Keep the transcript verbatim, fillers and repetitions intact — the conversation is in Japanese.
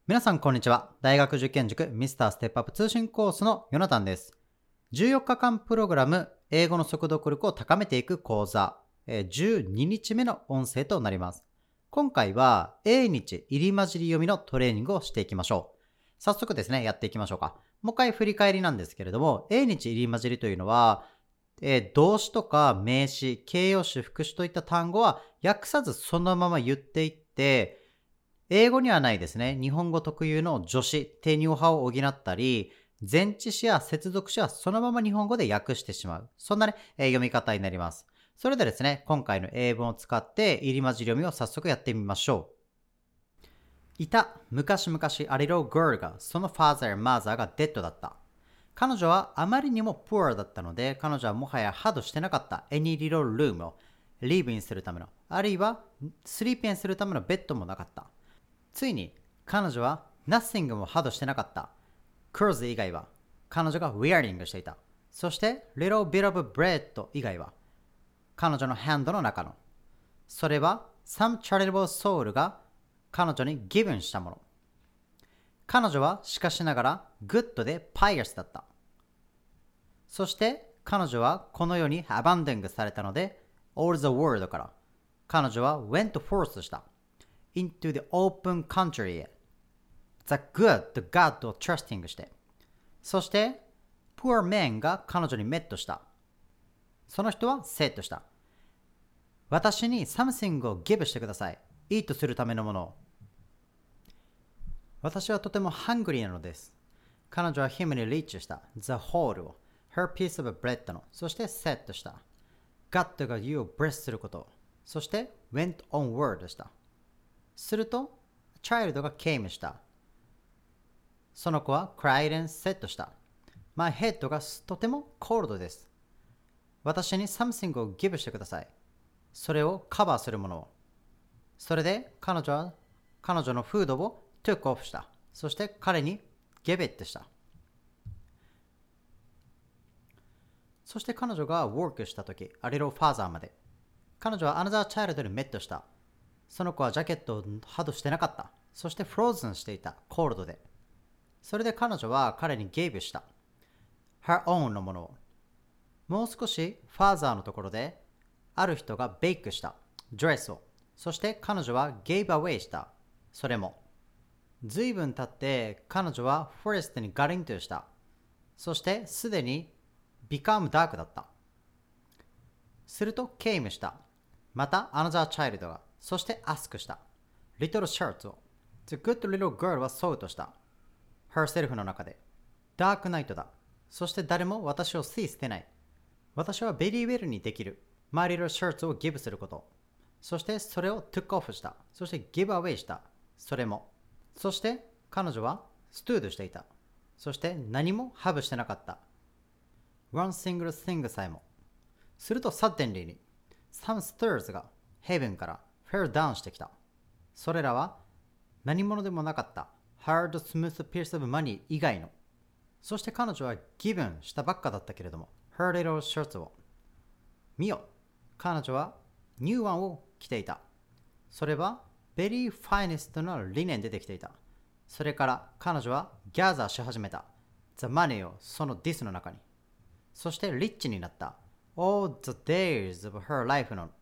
皆さんこんにちは。大学受験塾ミスターステップアップ通信コースのヨナタンです。じゅうよっかかんプログラム英語の速読力を高めていく講座、えーじゅうににちめの音声となります。今回は英日入り混じり読みのトレーニングをしていきましょう。早速ですね、やっていきましょうか。もう一回振り返りなんですけれども、英日入り混じりというのは、えー動詞とか名詞、形容詞、副詞といった単語は訳さずそのまま言っていって、英語にはないですね。日本語特有の助詞、定義派を補ったり、前置詞や接続詞はそのまま日本語で訳してしまう。そんなね、えー読み方になります。それでですね、今回の英文を使って入り混じり読みを早速やってみましょう。いた、昔々、a little girl が、その father や mother が dead だった。彼女はあまりにも poor だったので、彼女はもはやハードしてなかった any little room を live in するための、あるいは sleep in するためのベッドもなかった。ついに彼女は nothing もハードしてなかった。clothes 以外は彼女が wearing していた。そして little bit of bread 以外は彼女のハンドの中の。それは some charitable soul が彼女に given したもの。彼女はしかしながら good で pious だった。そして彼女はこの世に abandoned されたので all the world から彼女は went forth した。into the open country へ the good, the God を trusting して、そして poor man が彼女にメットした。その人は said した。私に something を give してください。いいとするためのものを。私はとても hungry なのです。彼女は him に reach した。the whole を her piece of bread の、そして said した。God が you を bless することを、そして went onward した。すると、チャイルドが came した。その子は cried and said した。My head がとても cold です。私に something を give してください。それをカバーするものを。それで彼女は彼女のフードを took off した。そして彼に give it した。そして彼女が work したとき、a little farther まで。彼女は another child に met した。その子はジャケットをハードしてなかった。そしてフローズンしていた。コールドで。それで彼女は彼にゲイブした。her own のものを。もう少しファーザーのところで、ある人がベイクした。ドレスを。そして彼女はゲイブアウェイした。それも。随分経って彼女はフォレストにガリントした。そしてすでに become dark だった。すると came した。また another child が。そして ask した。little shirt を。The good little girl はそうとした。herself の中で。ダークナイトだ。そして誰も私を see 捨てない。私は very well にできる。my little shirt を give すること。そしてそれを took off した。そして give away した。それも。そして彼女は stood していた。そして何も have してなかった。one single thing さえも。すると suddenly に some stairs が heaven からfell down してきた。それらは何者でもなかった。hard smooth piece of money 以外の。そして彼女は given したばっかだったけれども、her little shirts を。見よ。彼女は new one を着ていた。それは very finest のリネンでできていた。それから彼女は gather し始めた。the money をその this の中に。そしてリッチになった。all the days of her life の